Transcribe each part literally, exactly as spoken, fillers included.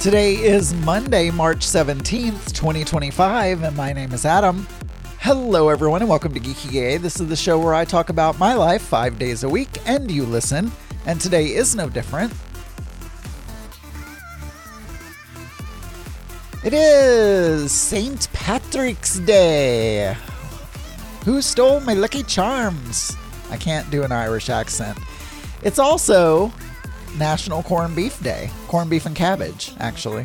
Today is Monday, March seventeenth, twenty twenty-five, and my name is Adam. Hello, everyone, and welcome to Geeky Gay. This is the show where I talk about my life five days a week, and you listen, and today is no different. It is Saint Patrick's Day. Who stole my Lucky Charms? I can't do an Irish accent. It's also National Corned Beef Day. Corned beef and cabbage, actually.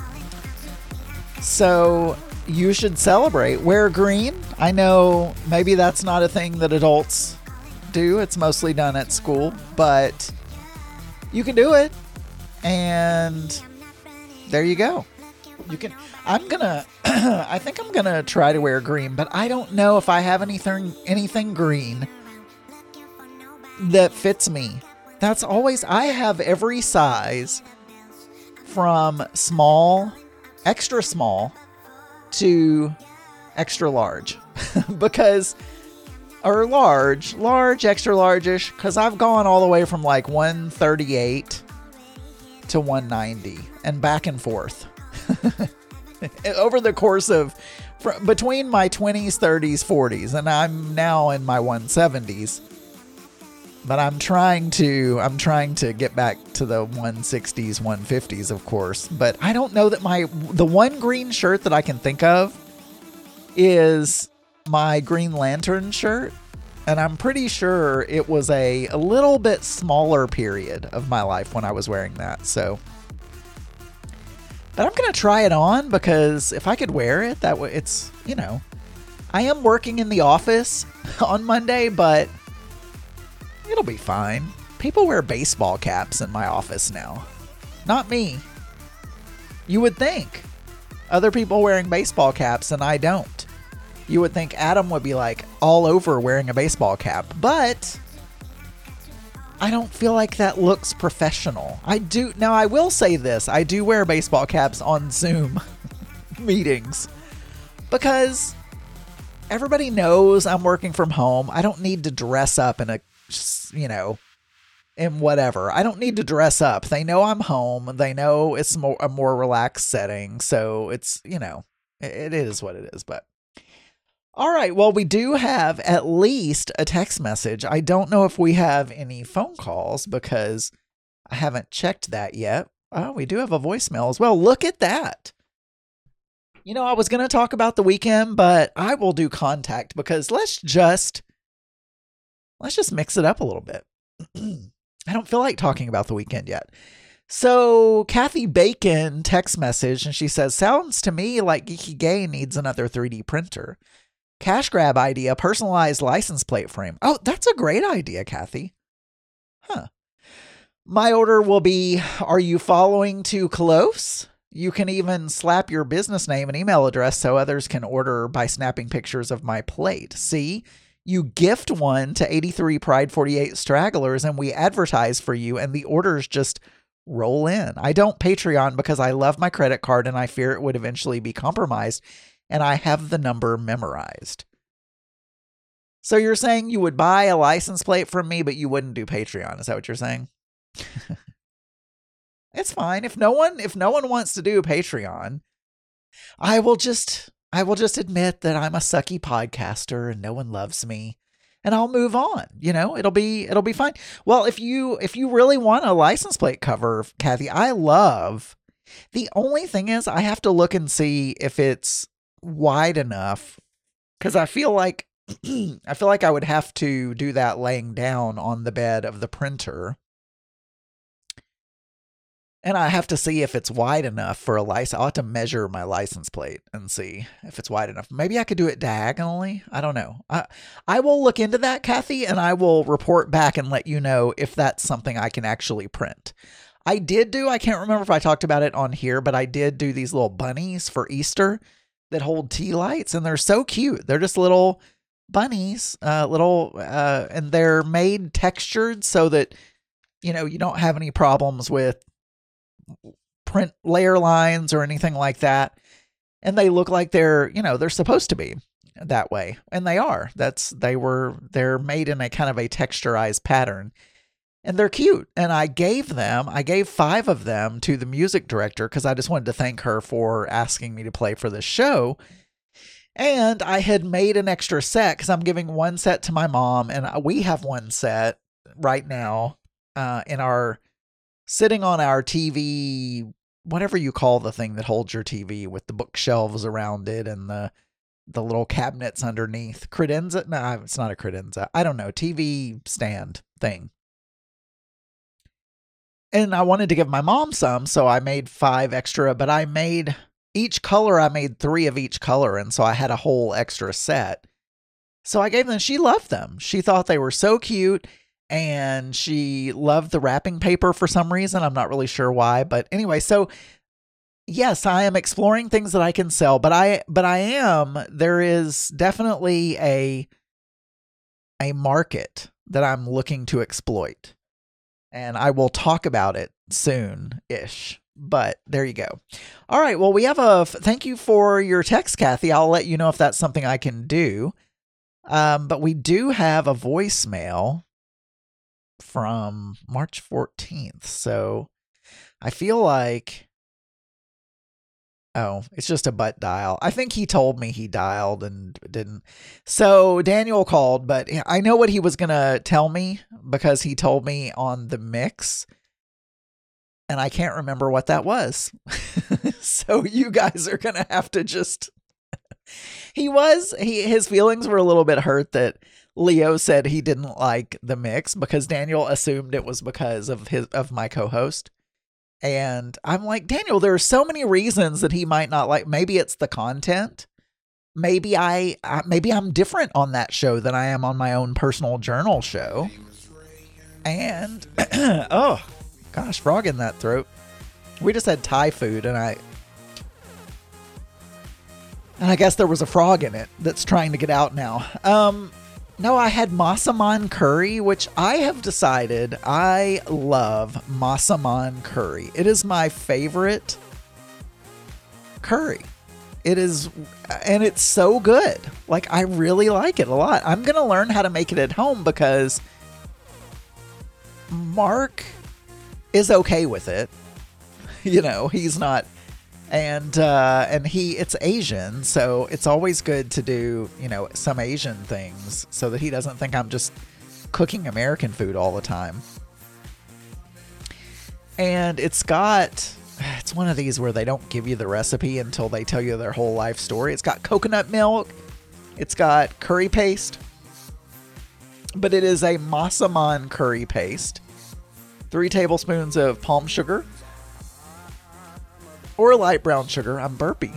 So you should celebrate. Wear green. I know maybe that's not a thing that adults do. It's mostly done at school, but you can do it. And there you go. You can. I'm gonna. I think I'm gonna try to wear green, but I don't know if I have anything anything green that fits me. That's always. I have every size from small, extra small, to extra large, because or large, large, extra large-ish. Because I've gone all the way from like one thirty-eight to one ninety and back and forth. Over the course of fr- between my twenties, thirties, forties, and I'm now in my one seventies, but I'm trying to I'm trying to get back to the one sixties, one fifties, of course. But I don't know that my the one green shirt that I can think of is my Green Lantern shirt, and I'm pretty sure it was a a little bit smaller period of my life when I was wearing that. So But I'm going to try it on, because if I could wear it, that way it's, you know, I am working in the office on Monday, but it'll be fine. People wear baseball caps in my office now. Not me. You would think. Other people wearing baseball caps, and I don't. You would think Adam would be like all over wearing a baseball cap, but I don't feel like that looks professional. I do. Now, I will say this. I do wear baseball caps on Zoom meetings because everybody knows I'm working from home. I don't need to dress up in a, you know, in whatever. I don't need to dress up. They know I'm home. They know it's more, a more relaxed setting. So it's, you know, it, it is what it is. But all right, well, we do have at least a text message. I don't know if we have any phone calls because I haven't checked that yet. Oh, we do have a voicemail as well. Look at that. You know, I was going to talk about the weekend, but I will do contact because let's just, let's just mix it up a little bit. I don't feel like talking about the weekend yet. So Kathy Bacon text message, and she says, sounds to me like Geeky Gay needs another three D printer. Cash grab idea, personalized license plate frame. Oh, that's a great idea, Kathy. Huh. My order will be, are you following too close? You can even slap your business name and email address so others can order by snapping pictures of my plate. See, you gift one to eighty-three Pride forty-eight stragglers and we advertise for you and the orders just roll in. I don't Patreon because I love my credit card and I fear it would eventually be compromised. And I have the number memorized. So you're saying you would buy a license plate from me, but you wouldn't do Patreon. Is that what you're saying? It's fine. If no one, if no one wants to do Patreon, I will just, I will just admit that I'm a sucky podcaster and no one loves me, and I'll move on. You know, it'll be, it'll be fine. Well, if you, if you really want a license plate cover, Kathy, I love. The only thing is I have to look and see if it's wide enough, because I feel like I feel like I would have to do that laying down on the bed of the printer, and I have to see if it's wide enough for a license. I'll have to measure my license plate and see if it's wide enough. Maybe I could do it diagonally. I don't know. I I will look into that, Kathy, and I will report back and let you know if that's something I can actually print. I did do, I can't remember if I talked about it on here, but I did do these little bunnies for Easter that hold tea lights, and they're so cute. They're just little bunnies, uh, little, uh, and they're made textured so that, you know, you don't have any problems with print layer lines or anything like that. And they look like they're, you know, they're supposed to be that way. And they are. That's, they were, they're made in a kind of a texturized pattern. And they're cute. And I gave them, I gave five of them to the music director because I just wanted to thank her for asking me to play for this show. And I had made an extra set because I'm giving one set to my mom, and we have one set right now uh, in our, sitting on our T V, whatever you call the thing that holds your T V with the bookshelves around it and the the little cabinets underneath. Credenza? No, it's not a credenza. I don't know. T V stand thing. And I wanted to give my mom some, so I made five extra, but I made each color, I made three of each color, and so I had a whole extra set. So I gave them, she loved them. She thought they were so cute, and she loved the wrapping paper for some reason. I'm not really sure why, but anyway, so yes, I am exploring things that I can sell, but I but I am, there is definitely a a market that I'm looking to exploit. And I will talk about it soon-ish. But there you go. All right. Well, we have a thank you for your text, Kathy. I'll let you know if that's something I can do. Um, but we do have a voicemail from March fourteenth. So I feel like, oh, it's just a butt dial. I think he told me he dialed and didn't. So Daniel called, but I know what he was going to tell me because he told me on the mix. And I can't remember what that was. So you guys are going to have to just, he was, he, his feelings were a little bit hurt that Leo said he didn't like the mix because Daniel assumed it was because of his, of my co-host. And I'm like, Daniel, there are so many reasons that he might not like, maybe it's the content. Maybe I, I maybe I'm different on that show than I am on my own personal journal show. And, oh, gosh, frog in that throat. We just had Thai food, and I and I guess there was a frog in it that's trying to get out now. Um, no, I had Massaman curry, which I have decided I love Massaman curry. It is my favorite curry. It is, and it's so good. Like, I really like it a lot. I'm going to learn how to make it at home because Mark is okay with it. You know, he's not, and, uh, and he, it's Asian, so it's always good to do, you know, some Asian things so that he doesn't think I'm just cooking American food all the time. And it's got, it's one of these where they don't give you the recipe until they tell you their whole life story. It's got coconut milk. It's got curry paste, but it is a Massaman curry paste. Three tablespoons of palm sugar or light brown sugar. I'm burpy.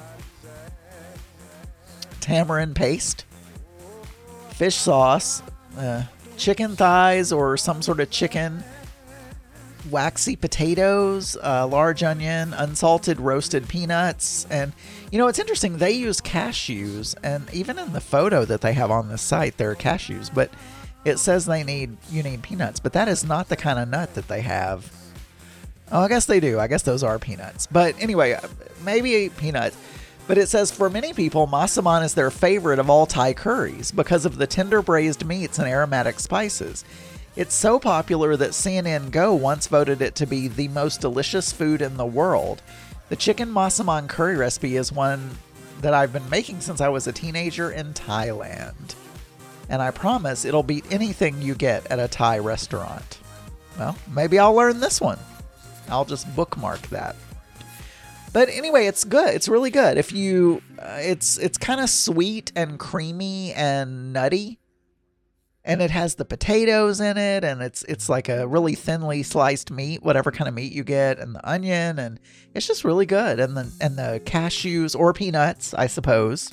Tamarind paste, fish sauce, uh, chicken thighs or some sort of chicken, waxy potatoes, uh, large onion, unsalted roasted peanuts. And, you know, it's interesting. They use cashews, and even in the photo that they have on this site, there are cashews, but it says they need, you need peanuts, but that is not the kind of nut that they have. Oh, I guess they do. I guess those are peanuts. But anyway, maybe peanuts. But it says for many people, Massaman is their favorite of all Thai curries because of the tender braised meats and aromatic spices. It's so popular that C N N Go once voted it to be the most delicious food in the world. The chicken Massaman curry recipe is one that I've been making since I was a teenager in Thailand. And I promise it'll beat anything you get at a Thai restaurant. Well, maybe I'll learn this one. I'll just bookmark that. But anyway, it's good. It's really good. If you, uh, it's it's kind of sweet and creamy and nutty, and it has the potatoes in it, and it's it's like a really thinly sliced meat, whatever kind of meat you get, and the onion, and it's just really good. And the and the cashews or peanuts, I suppose.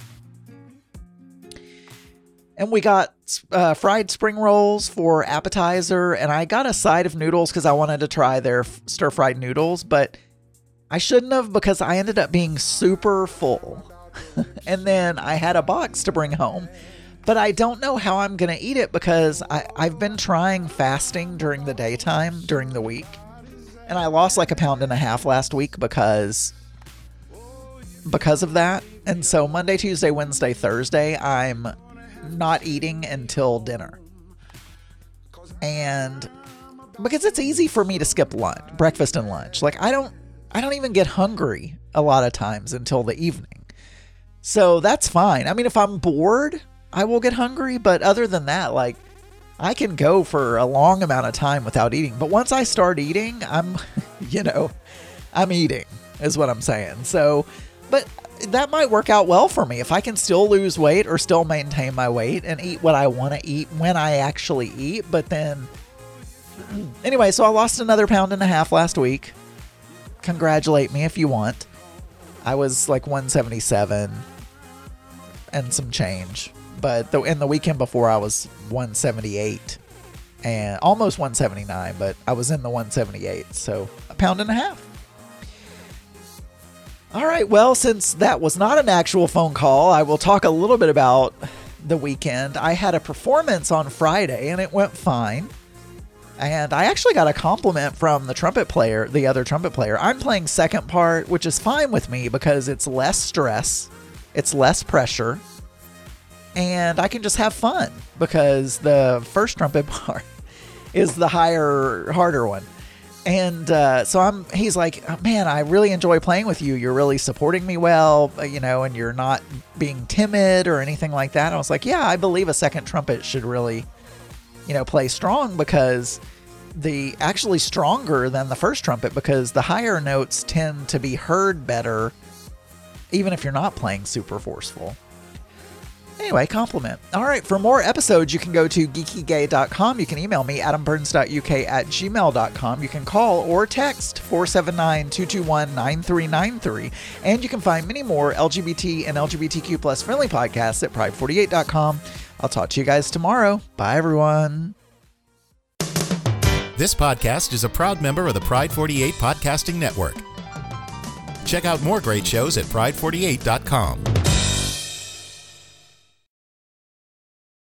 And we got uh, fried spring rolls for appetizer, and I got a side of noodles because I wanted to try their stir-fried noodles, but I shouldn't have because I ended up being super full. And then I had a box to bring home, but I don't know how I'm going to eat it because I, I've been trying fasting during the daytime, during the week, and I lost like a pound and a half last week because, because of that. And so Monday, Tuesday, Wednesday, Thursday, I'm not eating until dinner. And because it's easy for me to skip lunch, breakfast and lunch. Like I don't, I don't even get hungry a lot of times until the evening. So that's fine. I mean, if I'm bored, I will get hungry. But other than that, like I can go for a long amount of time without eating. But once I start eating, I'm, you know, I'm eating is what I'm saying. So, but that might work out well for me if I can still lose weight or still maintain my weight and eat what I want to eat when I actually eat. But then anyway, so I lost another pound and a half last week. Congratulate me if you want. I was like one seventy-seven and some change. But the, in the weekend before, I was one seventy-eight and almost one seventy-nine, but I was in the one seventy-eight. So a pound and a half. All right. Well, since that was not an actual phone call, I will talk a little bit about the weekend. I had a performance on Friday and it went fine. And I actually got a compliment from the trumpet player, the other trumpet player. I'm playing second part, which is fine with me because it's less stress, it's less pressure, and I can just have fun because the first trumpet part is the higher, harder one. And uh, so I'm. He's like, oh, man, I really enjoy playing with you. You're really supporting me well, you know, and you're not being timid or anything like that. I was like, yeah, I believe a second trumpet should really, you know, play strong because the actually stronger than the first trumpet because the higher notes tend to be heard better, even if you're not playing super forceful. Anyway, compliment. All right, for more episodes, you can go to geeky gay dot com. You can email me, adam burns dot u k at gmail dot com. You can call or text four seven nine, two two one, nine three nine three. And you can find many more L G B T and L G B T Q plus friendly podcasts at pride forty-eight dot com. I'll talk to you guys tomorrow. Bye, everyone. This podcast is a proud member of the Pride forty-eight Podcasting Network. Check out more great shows at pride forty-eight dot com.